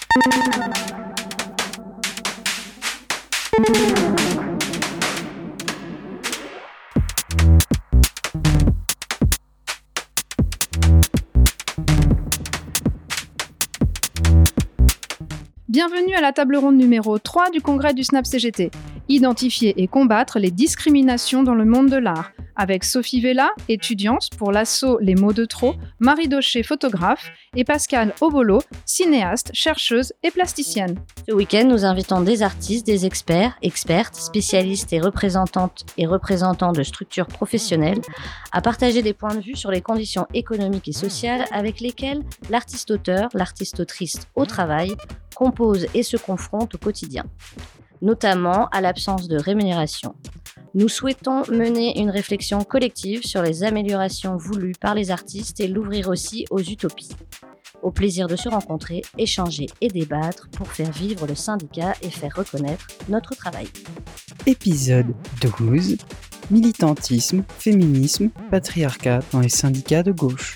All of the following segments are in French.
Bienvenue à la table ronde numéro 3 du congrès du SNAP CGT. Identifier et combattre les discriminations dans le monde de l'art. Avec Sophie Vella, étudiante pour l'asso Les mots de trop, Marie Daucher, photographe, et Pascale Obolo, cinéaste, chercheuse et plasticienne. Ce week-end, nous invitons des artistes, des experts, expertes, spécialistes et représentantes et représentants de structures professionnelles à partager des points de vue sur les conditions économiques et sociales avec lesquelles l'artiste-auteur, l'artiste-autrice au travail compose et se confronte au quotidien, notamment à l'absence de rémunération. Nous souhaitons mener une réflexion collective sur les améliorations voulues par les artistes et l'ouvrir aussi aux utopies. Au plaisir de se rencontrer, échanger et débattre pour faire vivre le syndicat et faire reconnaître notre travail. Épisode 12. Militantisme, féminisme, patriarcat dans les syndicats de gauche.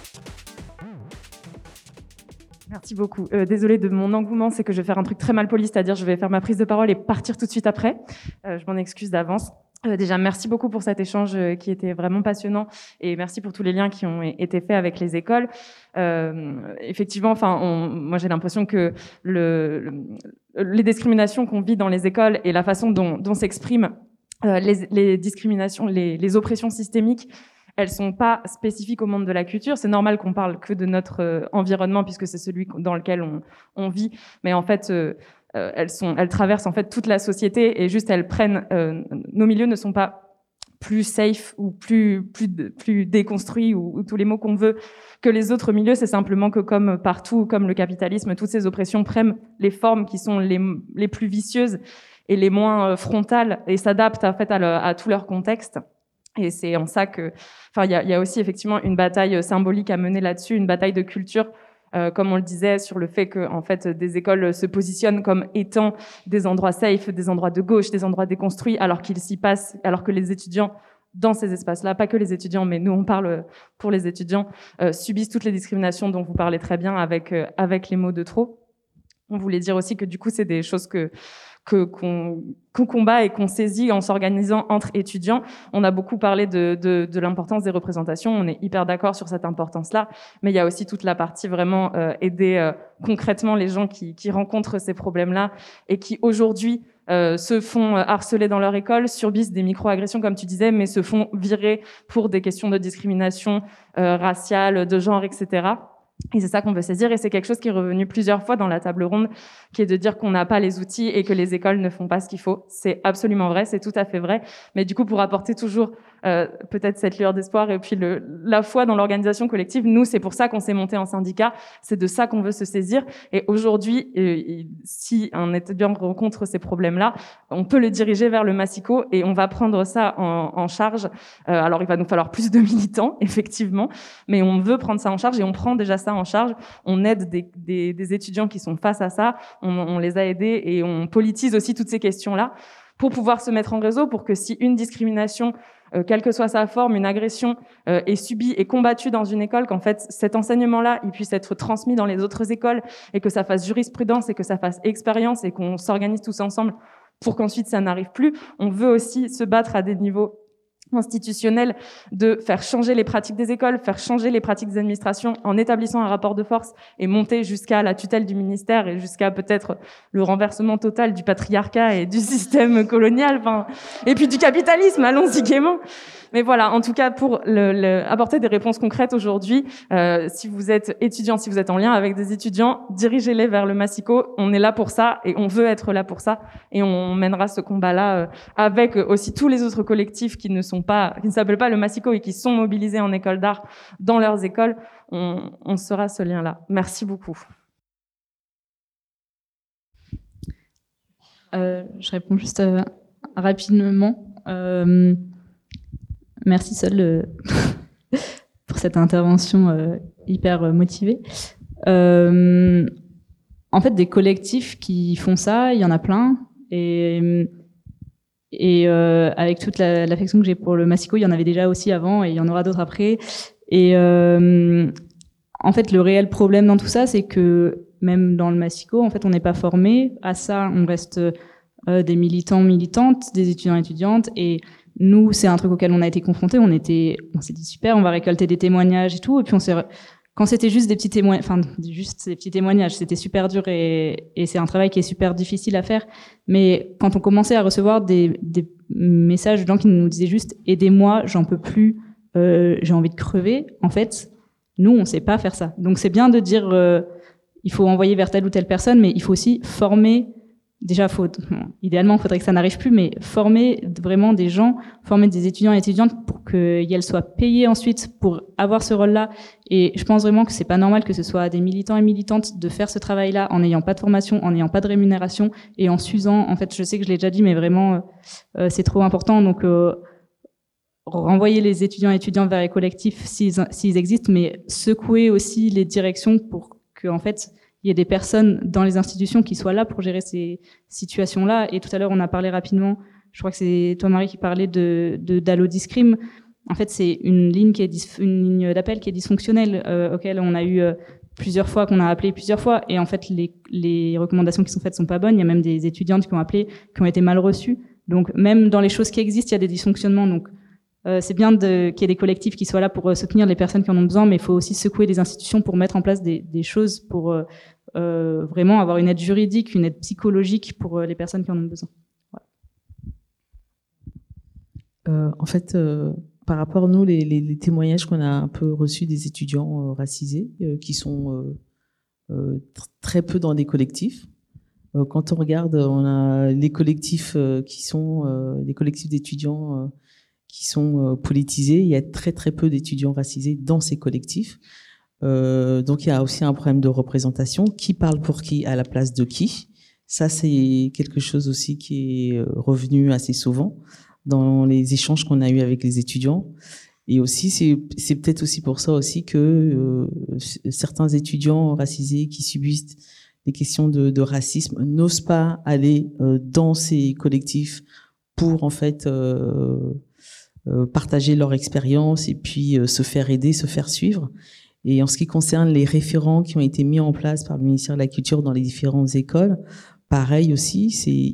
Merci beaucoup. Désolée de mon engouement, c'est que je vais faire un truc très mal poli, c'est-à-dire je vais faire ma prise de parole et partir tout de suite après. Je m'en excuse d'avance. Déjà, merci beaucoup pour cet échange qui était vraiment passionnant et merci pour tous les liens qui ont été faits avec les écoles. Effectivement, moi j'ai l'impression que les discriminations qu'on vit dans les écoles et la façon dont s'expriment les discriminations, les oppressions systémiques, elles sont pas spécifiques au monde de la culture. C'est normal qu'on parle que de notre environnement puisque c'est celui dans lequel on vit. Mais en fait, elles traversent en fait toute la société et juste elles prennent. Nos milieux ne sont pas plus safe ou plus déconstruits ou tous les mots qu'on veut que les autres milieux. C'est simplement que comme partout, comme le capitalisme, toutes ces oppressions prennent les formes qui sont les plus vicieuses et les moins frontales et s'adaptent en fait à tout leur contexte. Et c'est en ça que, il y a aussi effectivement une bataille symbolique à mener là-dessus, une bataille de culture, comme on le disait, sur le fait que, en fait, des écoles se positionnent comme étant des endroits safe, des endroits de gauche, des endroits déconstruits, alors qu'ils s'y passent, alors que les étudiants dans ces espaces-là, pas que les étudiants, mais nous on parle pour les étudiants, subissent toutes les discriminations dont vous parlez très bien avec les mots de trop. On voulait dire aussi que du coup, c'est des choses qu'on combat et qu'on saisit en s'organisant entre étudiants. On a beaucoup parlé de l'importance des représentations, on est hyper d'accord sur cette importance-là, mais il y a aussi toute la partie vraiment aider concrètement les gens qui rencontrent ces problèmes-là et qui aujourd'hui se font harceler dans leur école, subissent des micro-agressions comme tu disais, mais se font virer pour des questions de discrimination raciale, de genre, etc. Et c'est ça qu'on veut saisir, et c'est quelque chose qui est revenu plusieurs fois dans la table ronde, qui est de dire qu'on n'a pas les outils et que les écoles ne font pas ce qu'il faut. C'est absolument vrai, c'est tout à fait vrai. Mais du coup, pour apporter toujours peut-être cette lueur d'espoir et puis la foi dans l'organisation collective, nous, c'est pour ça qu'on s'est monté en syndicat, c'est de ça qu'on veut se saisir. Et aujourd'hui, si un étudiant rencontre ces problèmes-là, on peut le diriger vers le Massico et on va prendre ça en charge. Alors, il va nous falloir plus de militants, effectivement, mais on veut prendre ça en charge et on prend déjà ça en charge. On aide des étudiants qui sont face à ça, on les a aidés et on politise aussi toutes ces questions-là pour pouvoir se mettre en réseau, pour que si une discrimination, quelle que soit sa forme, une agression est subie et combattue dans une école, qu'en fait cet enseignement-là, il puisse être transmis dans les autres écoles et que ça fasse jurisprudence et que ça fasse expérience et qu'on s'organise tous ensemble pour qu'ensuite ça n'arrive plus. On veut aussi se battre à des niveaux institutionnel, de faire changer les pratiques des écoles, faire changer les pratiques des administrations en établissant un rapport de force et monter jusqu'à la tutelle du ministère et jusqu'à peut-être le renversement total du patriarcat et du système colonial, et puis du capitalisme, allons-y gaiement. Mais voilà, en tout cas, pour apporter des réponses concrètes aujourd'hui, si vous êtes étudiant, si vous êtes en lien avec des étudiants, dirigez-les vers le Massico. On est là pour ça et on veut être là pour ça. Et on mènera ce combat-là avec aussi tous les autres collectifs qui ne s'appellent pas le Massico et qui sont mobilisés en école d'art dans leurs écoles. On sera ce lien-là. Merci beaucoup. Je réponds juste rapidement. Merci Sol pour cette intervention hyper motivée. En fait, des collectifs qui font ça, il y en a plein. Et avec toute l'affection que j'ai pour le Massico, il y en avait déjà aussi avant et il y en aura d'autres après. Et en fait, le réel problème dans tout ça, c'est que même dans le Massico, en fait, on n'est pas formé à ça. On reste des militants, militantes, des étudiants, étudiantes. Et nous, c'est un truc auquel on a été confrontés. On s'est dit super, on va récolter des témoignages et tout. Et puis quand c'était juste des petits témoignages, c'était super dur et c'est un travail qui est super difficile à faire. Mais quand on commençait à recevoir des messages de gens qui nous disaient juste aidez-moi, j'en peux plus, j'ai envie de crever. En fait, nous, on sait pas faire ça. Donc c'est bien de dire il faut envoyer vers telle ou telle personne, mais il faut aussi former. Déjà, idéalement, il faudrait que ça n'arrive plus, mais former vraiment des gens, former des étudiants et étudiantes pour qu'elles soient payées ensuite pour avoir ce rôle-là. Et je pense vraiment que c'est pas normal que ce soit des militants et militantes de faire ce travail-là en n'ayant pas de formation, en n'ayant pas de rémunération et en s'usant. En fait, je sais que je l'ai déjà dit, mais vraiment, c'est trop important. Donc, renvoyer les étudiants et étudiantes vers les collectifs s'ils existent, mais secouer aussi les directions pour que, en fait, il y a des personnes dans les institutions qui soient là pour gérer ces situations-là. Et tout à l'heure, on a parlé rapidement, je crois que c'est toi, Marie, qui parlait d'Allo Discrim. En fait, c'est une ligne d'appel qui est dysfonctionnelle, auquel on a eu plusieurs fois, qu'on a appelé plusieurs fois. Et en fait, les recommandations qui sont faites sont pas bonnes. Il y a même des étudiantes qui ont appelé, qui ont été mal reçues. Donc, même dans les choses qui existent, il y a des dysfonctionnements. Donc, c'est bien qu'il y ait des collectifs qui soient là pour soutenir les personnes qui en ont besoin, mais il faut aussi secouer les institutions pour mettre en place des choses pour vraiment avoir une aide juridique, une aide psychologique pour les personnes qui en ont besoin. Voilà. En fait, par rapport à nous, les témoignages qu'on a un peu reçus des étudiants racisés, qui sont très peu dans des collectifs. Quand on regarde, on a les collectifs qui sont les collectifs d'étudiants qui sont politisés. Il y a très très peu d'étudiants racisés dans ces collectifs. Donc il y a aussi un problème de représentation. Qui parle pour qui, à la place de qui? Ça, c'est quelque chose aussi qui est revenu assez souvent dans les échanges qu'on a eus avec les étudiants. Et aussi, c'est peut-être aussi pour ça aussi que certains étudiants racisés qui subissent des questions de racisme n'osent pas aller dans ces collectifs pour en fait partager leur expérience et puis se faire aider, se faire suivre. Et en ce qui concerne les référents qui ont été mis en place par le ministère de la Culture dans les différentes écoles, pareil aussi, c'est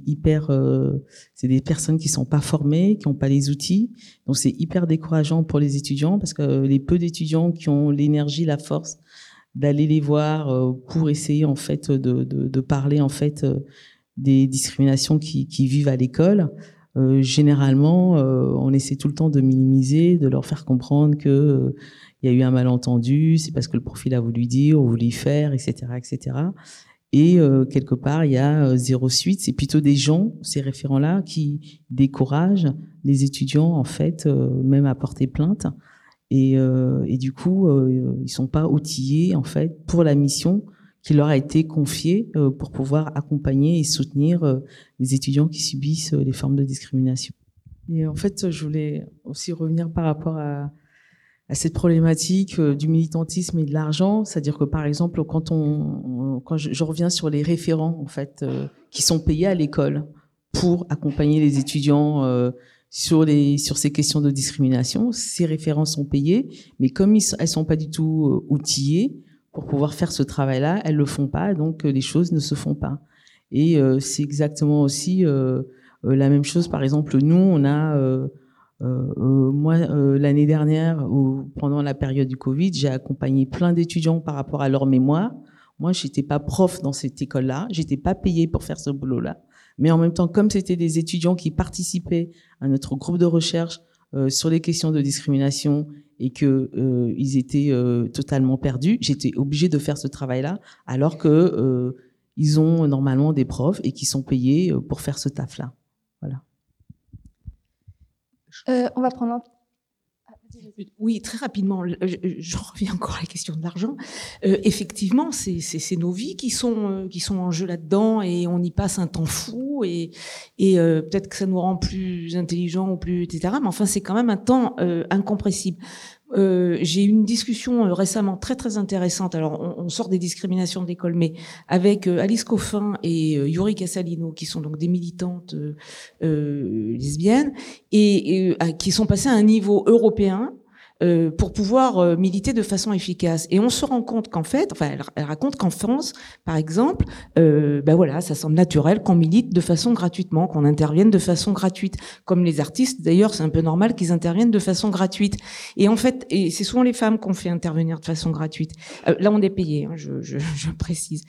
des personnes qui sont pas formées, qui n'ont pas les outils. Donc c'est hyper décourageant pour les étudiants parce que les peu d'étudiants qui ont l'énergie, la force d'aller les voir pour essayer en fait de parler en fait des discriminations qui vivent à l'école. Généralement, on essaie tout le temps de minimiser, de leur faire comprendre que il y a eu un malentendu, c'est parce que le profil a voulu dire, ou voulu faire, etc., etc. Et quelque part, il y a zéro suite. C'est plutôt des gens, ces référents-là, qui découragent les étudiants, en fait, même à porter plainte. Et du coup, ils sont pas outillés, en fait, pour la mission qui leur a été confiée pour pouvoir accompagner et soutenir les étudiants qui subissent les formes de discrimination. Et en fait, je voulais aussi revenir par rapport à cette problématique du militantisme et de l'argent, c'est-à-dire que par exemple, quand je reviens sur les référents en fait qui sont payés à l'école pour accompagner les étudiants sur ces questions de discrimination, ces référents sont payés, mais comme elles sont pas du tout outillées pour pouvoir faire ce travail-là, elles le font pas, donc les choses ne se font pas. Et c'est exactement aussi la même chose. Par exemple, nous, on a moi, l'année dernière, pendant la période du Covid, j'ai accompagné plein d'étudiants par rapport à leur mémoire. Moi, j'étais pas prof dans cette école-là, j'étais pas payée pour faire ce boulot-là. Mais en même temps, comme c'était des étudiants qui participaient à notre groupe de recherche sur les questions de discrimination et que ils étaient totalement perdus, j'étais obligée de faire ce travail-là, alors que ils ont normalement des profs et qui sont payés pour faire ce taf-là. Voilà. On va prendre Oui, très rapidement, je reviens encore à la question de l'argent. Effectivement, c'est nos vies qui sont en jeu là-dedans et on y passe un temps fou et peut-être que ça nous rend plus intelligents ou plus etc. Mais enfin, c'est quand même un temps incompressible. J'ai eu une discussion récemment très très intéressante. Alors on sort des discriminations de l'école, mais avec Alice Coffin et Yuri Casalino, qui sont donc des militantes lesbiennes et qui sont passées à un niveau européen pour pouvoir militer de façon efficace. Et on se rend compte qu'en fait, elle raconte qu'en France, par exemple, voilà, ça semble naturel qu'on milite de façon gratuitement, qu'on intervienne de façon gratuite. Comme les artistes, d'ailleurs, c'est un peu normal qu'ils interviennent de façon gratuite. Et en fait, c'est souvent les femmes qu'on fait intervenir de façon gratuite. Là, on est payé, hein, je précise.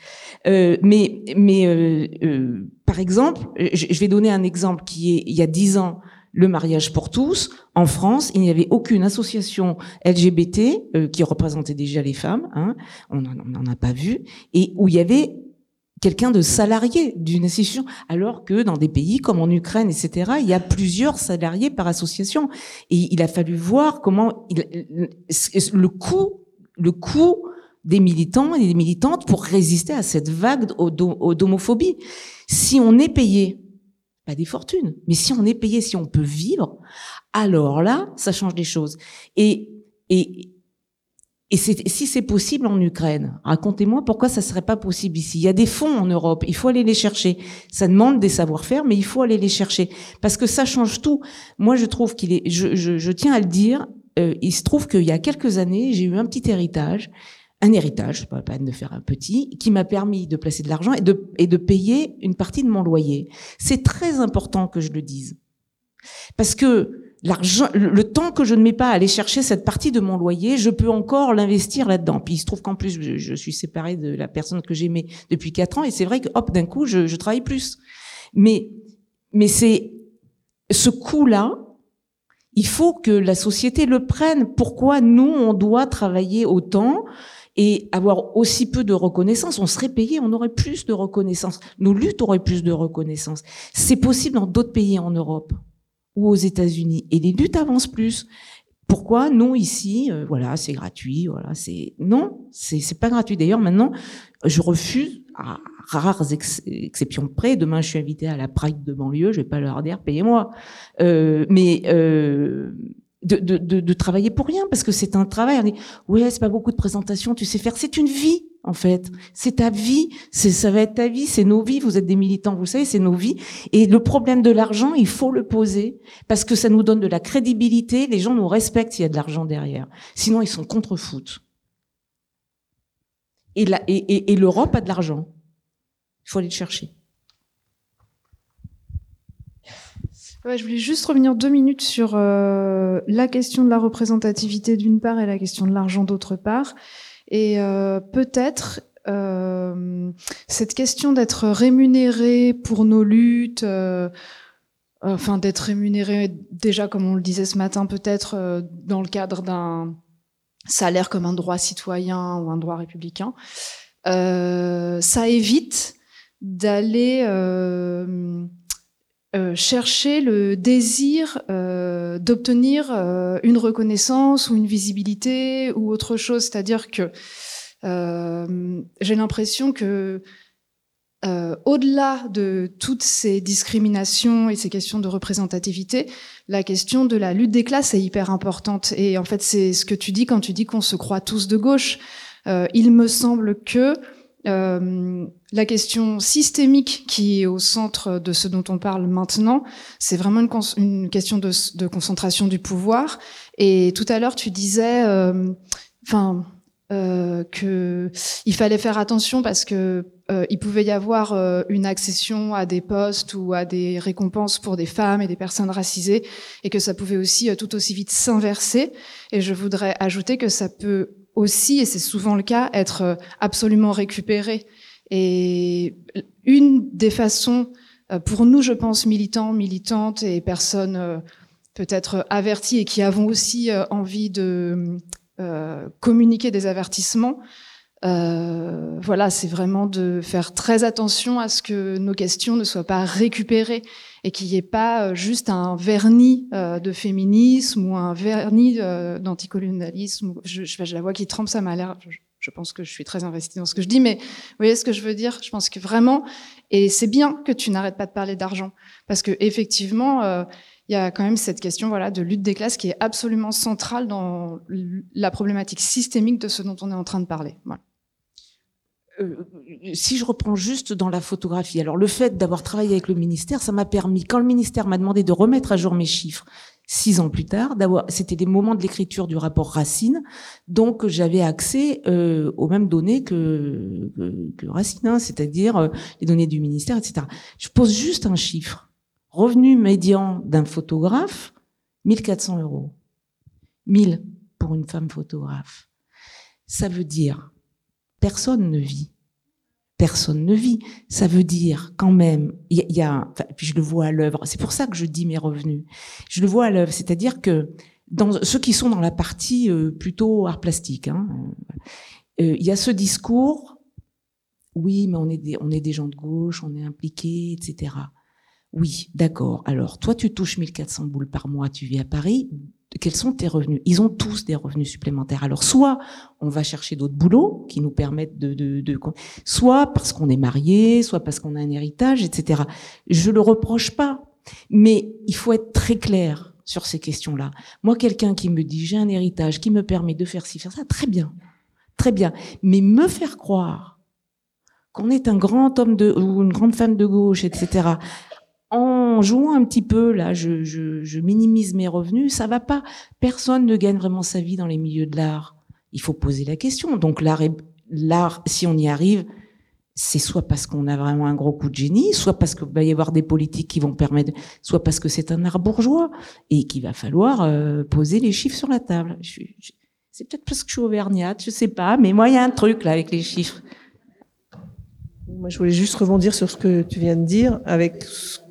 Par exemple, je vais donner un exemple qui est, il y a 10 ans, le mariage pour tous. En France, il n'y avait aucune association LGBT qui représentait déjà les femmes, hein, on n'en a pas vu, et où il y avait quelqu'un de salarié d'une association, alors que dans des pays comme en Ukraine, etc., il y a plusieurs salariés par association. Et il a fallu voir comment le coût des militants et des militantes pour résister à cette vague d'homophobie. Si on est payé, pas des fortunes, mais si on est payé, si on peut vivre, alors là, ça change les choses. Et si c'est possible en Ukraine, racontez-moi pourquoi ça serait pas possible ici. Il y a des fonds en Europe, il faut aller les chercher. Ça demande des savoir-faire, mais il faut aller les chercher parce que ça change tout. Moi, je trouve je tiens à le dire. Il se trouve qu'il y a quelques années, j'ai eu un petit héritage. Un héritage, pas la peine de faire un petit, qui m'a permis de placer de l'argent et de payer une partie de mon loyer. C'est très important que je le dise. Parce que l'argent, le temps que je ne mets pas à aller chercher cette partie de mon loyer, je peux encore l'investir là-dedans. Puis il se trouve qu'en plus, je suis séparée de la personne que j'aimais depuis 4 ans et c'est vrai que hop, d'un coup, je travaille plus. Mais c'est ce coût-là, il faut que la société le prenne. Pourquoi nous, on doit travailler autant et avoir aussi peu de reconnaissance? On serait payé, on aurait plus de reconnaissance. Nos luttes auraient plus de reconnaissance. C'est possible dans d'autres pays en Europe ou aux États-Unis. Et les luttes avancent plus. Pourquoi nous ici, voilà, c'est gratuit, voilà, non, c'est pas gratuit. D'ailleurs, maintenant, je refuse, à rares exceptions près. Demain, je suis invitée à la Pride de banlieue, je vais pas leur dire payez-moi, de travailler pour rien, parce que c'est un travail. On dit, ouais, c'est pas beaucoup de présentations, tu sais faire. C'est une vie, en fait. C'est ta vie. Ça va être ta vie. C'est nos vies. Vous êtes des militants, vous savez, c'est nos vies. Et le problème de l'argent, il faut le poser, parce que ça nous donne de la crédibilité. Les gens nous respectent s'il y a de l'argent derrière. Sinon, ils sont contre-foot. Et l'Europe a de l'argent. Il faut aller le chercher. Ouais, je voulais juste revenir 2 minutes sur la question de la représentativité d'une part et la question de l'argent d'autre part. Et peut-être cette question d'être rémunéré pour nos luttes, d'être rémunéré déjà, comme on le disait ce matin, peut-être dans le cadre d'un salaire comme un droit citoyen ou un droit républicain, ça évite d'aller chercher le désir d'obtenir une reconnaissance ou une visibilité ou autre chose. C'est-à-dire que j'ai l'impression que au-delà de toutes ces discriminations et ces questions de représentativité, la question de la lutte des classes est hyper importante. Et en fait, c'est ce que tu dis quand tu dis qu'on se croit tous de gauche. Il me semble que la question systémique qui est au centre de ce dont on parle maintenant, c'est vraiment une question de concentration du pouvoir. Et tout à l'heure, tu disais, que il fallait faire attention parce que il pouvait y avoir une accession à des postes ou à des récompenses pour des femmes et des personnes racisées, et que ça pouvait aussi tout aussi vite s'inverser. Et je voudrais ajouter que ça peut aussi, et c'est souvent le cas, être absolument récupéré. Et une des façons, pour nous, je pense, militants, militantes et personnes peut-être averties et qui avons aussi envie de communiquer des avertissements, voilà, c'est vraiment de faire très attention à ce que nos questions ne soient pas récupérées et qu'il n'y ait pas juste un vernis de féminisme ou un vernis d'anticolonialisme. Je la vois qui trempe, ça m'a l'air... Je pense que je suis très investie dans ce que je dis, mais vous voyez ce que je veux dire? Je pense que vraiment, et c'est bien que tu n'arrêtes pas de parler d'argent, parce que effectivement, il y a quand même cette question, voilà, de lutte des classes qui est absolument centrale dans la problématique systémique de ce dont on est en train de parler. Voilà. Si je reprends juste dans la photographie, alors le fait d'avoir travaillé avec le ministère, ça m'a permis, quand le ministère m'a demandé de remettre à jour mes chiffres, 6 ans plus tard, c'était des moments de l'écriture du rapport Racine, donc j'avais accès aux mêmes données que Racine, hein, c'est-à-dire les données du ministère, etc. Je pose juste un chiffre. Revenu médian d'un photographe, 1 400 €. 1000 pour une femme photographe. Ça veut dire, personne ne vit. Personne ne vit. Ça veut dire quand même, puis je le vois à l'œuvre. C'est pour ça que je dis mes revenus. Je le vois à l'œuvre, c'est-à-dire que dans ceux qui sont dans la partie plutôt art plastique, hein, il y a ce discours. Oui, mais on est des gens de gauche, on est impliqués, etc. Oui, d'accord. Alors, toi, tu touches 1 400 boules par mois, tu vis à Paris. Quels sont tes revenus? Ils ont tous des revenus supplémentaires. Alors, soit on va chercher d'autres boulots qui nous permettent soit parce qu'on est marié, soit parce qu'on a un héritage, etc. Je le reproche pas, mais il faut être très clair sur ces questions-là. Moi, quelqu'un qui me dit j'ai un héritage qui me permet de faire ci, faire ça, très bien, très bien. Mais me faire croire qu'on est un grand homme ou une grande femme de gauche, etc., en jouant un petit peu, là, je minimise mes revenus, ça va pas. Personne ne gagne vraiment sa vie dans les milieux de l'art. Il faut poser la question. Donc l'art, si on y arrive, c'est soit parce qu'on a vraiment un gros coup de génie, soit parce qu'il va y avoir des politiques qui vont permettre, soit parce que c'est un art bourgeois et qu'il va falloir poser les chiffres sur la table. C'est peut-être parce que je suis auvergnate, je sais pas, mais moi, il y a un truc là avec les chiffres. Moi, je voulais juste rebondir sur ce que tu viens de dire avec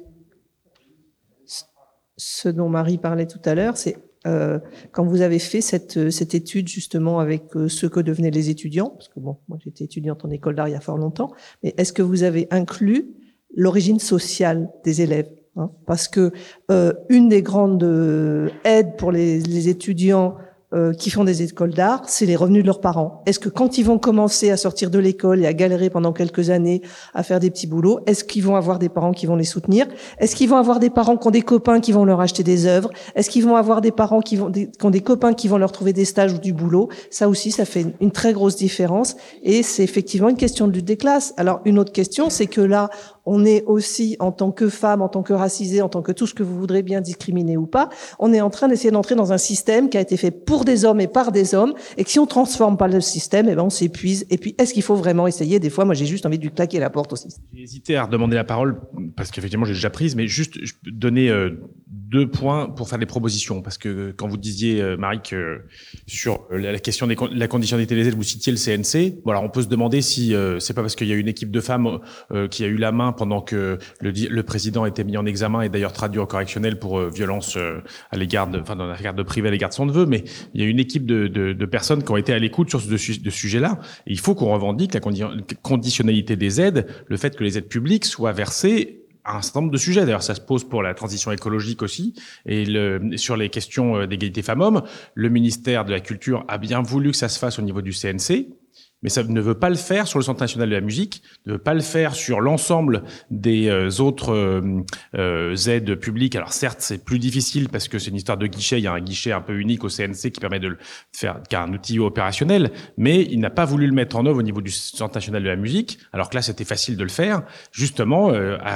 ce dont Marie parlait tout à l'heure, c'est quand vous avez fait cette étude justement avec ce que devenaient les étudiants, parce que bon, moi j'étais étudiante en école d'art il y a fort longtemps, mais est-ce que vous avez inclus l'origine sociale des élèves, hein? Parce que une des grandes aides pour les étudiants qui font des écoles d'art, c'est les revenus de leurs parents. Est-ce que quand ils vont commencer à sortir de l'école et à galérer pendant quelques années, à faire des petits boulots, est-ce qu'ils vont avoir des parents qui vont les soutenir? Est-ce qu'ils vont avoir des parents qui ont des copains qui vont leur acheter des œuvres? Est-ce qu'ils vont avoir des parents qui ont des copains qui vont leur trouver des stages ou du boulot? Ça aussi, ça fait une très grosse différence et c'est effectivement une question de lutte des classes. Alors, une autre question, c'est que là, on est aussi, en tant que femme, en tant que racisée, en tant que tout ce que vous voudrez bien discriminer ou pas, on est en train d'essayer d'entrer dans un système qui a été fait pour des hommes et par des hommes, et que si on transforme pas le système, eh ben on s'épuise. Et puis, est-ce qu'il faut vraiment essayer? Des fois, moi, j'ai juste envie de lui claquer la porte aussi. J'ai hésité à redemander la parole, parce qu'effectivement, j'ai déjà prise, mais juste, je peux donner 2 points pour faire des propositions, parce que quand vous disiez, Marie, que sur la question de la conditionnalité des aides, vous citiez le CNC, bon, alors on peut se demander si c'est pas parce qu'il y a une équipe de femmes qui a eu la main pendant que le président était mis en examen et d'ailleurs traduit en correctionnel pour violence à l'égard dans la garde privée à l'égard de son neveu, mais il y a une équipe de personnes qui ont été à l'écoute sur ce sujet-là. Et il faut qu'on revendique la conditionnalité des aides, le fait que les aides publiques soient versées à un certain nombre de sujets. D'ailleurs, ça se pose pour la transition écologique aussi. Et sur les questions d'égalité femmes-hommes, le ministère de la Culture a bien voulu que ça se fasse au niveau du CNC. Mais ça ne veut pas le faire sur le Centre national de la musique, ne veut pas le faire sur l'ensemble des autres aides publiques. Alors certes, c'est plus difficile parce que c'est une histoire de guichet. Il y a un guichet un peu unique au CNC qui permet de le faire, qui a un outil opérationnel, mais il n'a pas voulu le mettre en œuvre au niveau du Centre national de la musique. Alors que là, c'était facile de le faire, justement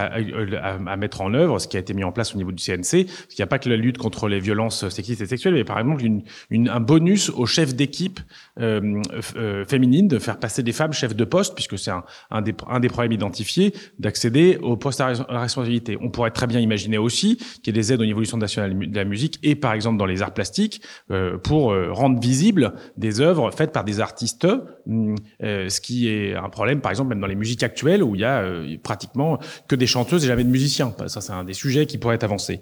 à mettre en œuvre ce qui a été mis en place au niveau du CNC. Parce qu'il n'y a pas que la lutte contre les violences sexistes et sexuelles, mais par exemple un bonus aux chefs d'équipe féminines, de faire passer des femmes chefs de poste, puisque c'est un des problèmes identifiés, d'accéder aux postes à responsabilité. On pourrait très bien imaginer aussi qu'il y ait des aides au niveau du Centre national de la musique et par exemple dans les arts plastiques pour rendre visibles des œuvres faites par des artistes, ce qui est un problème par exemple même dans les musiques actuelles où il y a pratiquement que des chanteuses et jamais de musiciens. Ça, c'est un des sujets qui pourrait être avancé.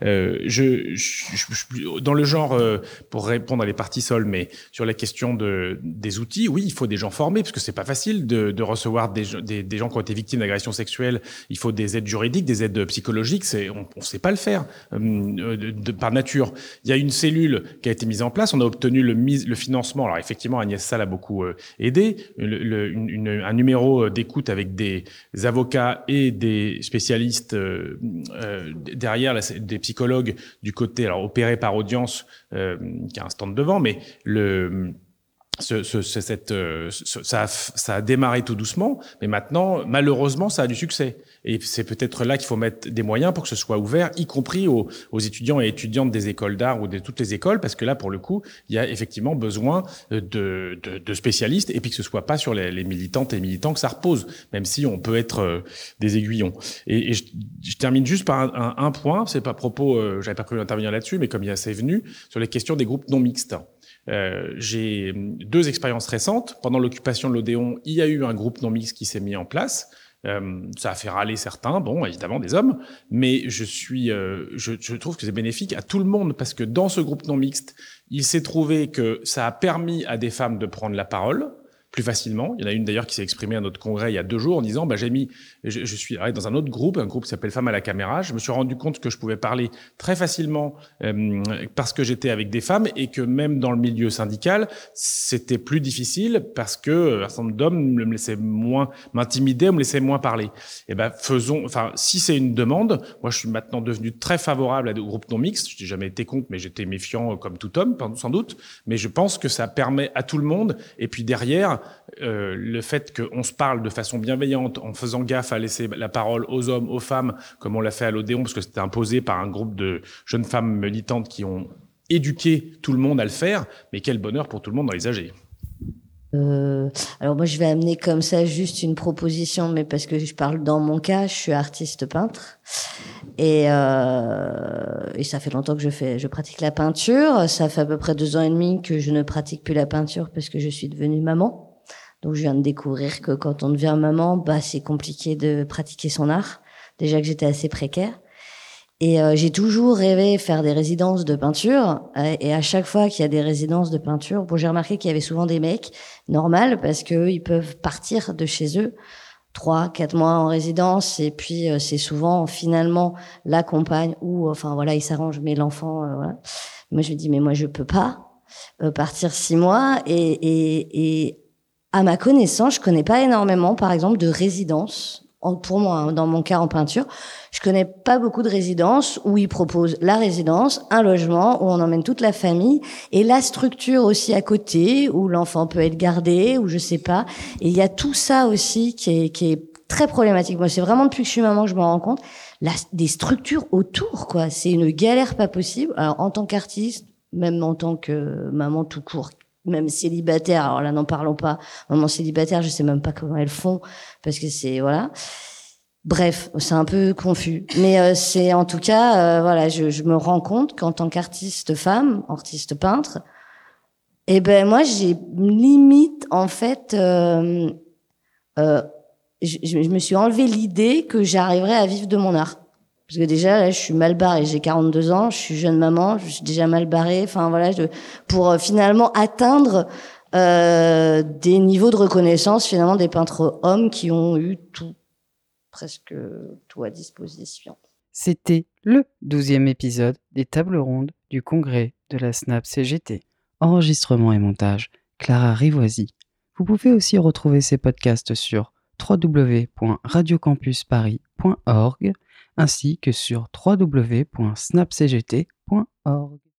Dans le genre, pour répondre à les parties seules, mais sur la question des outils, oui, il faut des gens formés, parce que c'est pas facile de recevoir des gens qui ont été victimes d'agressions sexuelles. Il faut des aides juridiques, des aides psychologiques. On sait pas le faire par nature. Il y a une cellule qui a été mise en place. On a obtenu le financement. Alors effectivement, Agnès Salle a beaucoup aidé. Un numéro d'écoute avec des avocats et des spécialistes derrière, des psychologues du côté, alors opéré par audience, qui a un stand devant, mais ça a démarré tout doucement, mais maintenant, malheureusement, ça a du succès. Et c'est peut-être là qu'il faut mettre des moyens pour que ce soit ouvert, y compris aux étudiants et étudiantes des écoles d'art ou de toutes les écoles, parce que là, pour le coup, il y a effectivement besoin de spécialistes, et puis que ce soit pas sur les militantes et militants que ça repose, même si on peut être des aiguillons. Et je termine juste par un point, c'est pas à propos, j'avais pas prévu d'intervenir là-dessus, mais comme c'est venu, sur les questions des groupes non mixtes. J'ai 2 expériences récentes. Pendant l'occupation de l'Odéon, il y a eu un groupe non mixte qui s'est mis en place. Ça a fait râler certains, bon, évidemment des hommes, mais je trouve que c'est bénéfique à tout le monde, parce que dans ce groupe non mixte, il s'est trouvé que ça a permis à des femmes de prendre la parole plus facilement. Il y en a une d'ailleurs qui s'est exprimée à notre congrès il y a 2 jours en disant je suis dans un autre groupe, un groupe qui s'appelle Femmes à la caméra. Je me suis rendu compte que je pouvais parler très facilement parce que j'étais avec des femmes, et que même dans le milieu syndical, c'était plus difficile parce que un certain nombre d'hommes me laissaient moins m'intimider, me laissaient moins parler. Et si c'est une demande, moi je suis maintenant devenu très favorable à des groupes non mixtes. Je n'ai jamais été contre, mais j'étais méfiant comme tout homme, sans doute. Mais je pense que ça permet à tout le monde. Et puis derrière, le fait qu'on se parle de façon bienveillante, en faisant gaffe à laisser la parole aux hommes, aux femmes, comme on l'a fait à l'Odéon, parce que c'était imposé par un groupe de jeunes femmes militantes qui ont éduqué tout le monde à le faire, mais quel bonheur pour tout le monde dans les AG. Alors moi je vais amener comme ça juste une proposition, mais parce que je parle dans mon cas, je suis artiste peintre et ça fait longtemps que je pratique la peinture. Ça fait à peu près 2 ans et demi que je ne pratique plus la peinture parce que je suis devenue maman. Donc je viens de découvrir que quand on devient maman, c'est compliqué de pratiquer son art. Déjà que j'étais assez précaire. Et j'ai toujours rêvé faire des résidences de peinture. Et à chaque fois qu'il y a des résidences de peinture, j'ai remarqué qu'il y avait souvent des mecs, normal, parce que ils peuvent partir de chez eux 3-4 mois en résidence. Et puis c'est souvent finalement la compagne ou ils s'arrangent, mais l'enfant, voilà. Moi je me dis mais moi je peux pas partir 6 mois. Et à ma connaissance, je connais pas énormément, par exemple, de résidences. Pour moi, dans mon cas en peinture, je connais pas beaucoup de résidences où ils proposent la résidence, un logement où on emmène toute la famille et la structure aussi à côté où l'enfant peut être gardé ou je sais pas. Et il y a tout ça aussi qui est très problématique. Moi, c'est vraiment depuis que je suis maman que je me rends compte. Des structures autour, quoi. C'est une galère pas possible. Alors, en tant qu'artiste, même en tant que maman tout court, même célibataire, alors là n'en parlons pas, maman célibataire, je sais même pas comment elles font, parce que c'est, voilà. Bref, c'est un peu confus. Mais c'est en tout cas, je me rends compte qu'en tant qu'artiste femme, artiste peintre, moi j'ai limite, en fait, je me suis enlevé l'idée que j'arriverais à vivre de mon art. Parce que déjà, là, je suis mal barrée. J'ai 42 ans, je suis jeune maman, je suis déjà mal barrée. Pour finalement atteindre des niveaux de reconnaissance, finalement, des peintres hommes qui ont eu presque tout à disposition. C'était le 12e épisode des Tables Rondes du congrès de la SNAP CGT. Enregistrement et montage, Clara Rivoisi. Vous pouvez aussi retrouver ces podcasts sur www.radiocampusparis.org ainsi que sur www.snapcgt.org.